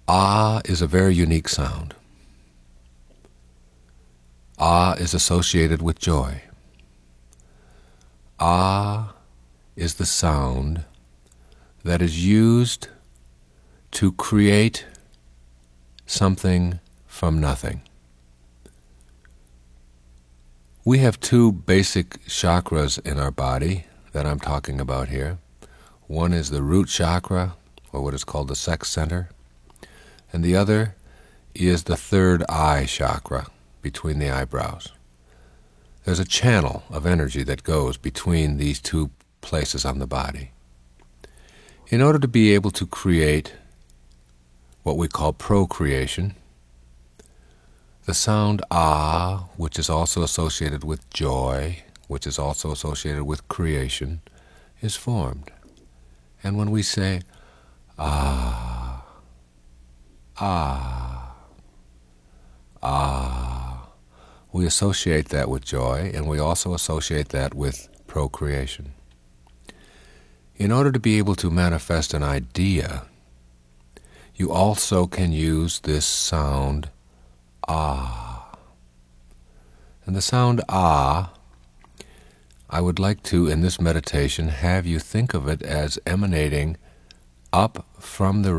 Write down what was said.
Ah is a very unique sound. Ah is associated with joy. Ah is the sound that is used to create something from nothing. We have two basic chakras in our body that I'm talking about here. One is the root chakra, or what is called the sex center, and the other is the third eye chakra, between the eyebrows. There's a channel of energy that goes between these two places on the body. In order to be able to create what we call procreation, the sound ah, which is also associated with joy, which is also associated with creation, is formed. And when we say ah, ah, ah, we associate that with joy, and we also associate that with procreation. In order to be able to manifest an idea, you also can use this sound ah. And the sound ah, I would like to, in this meditation, have you think of it as emanating up from the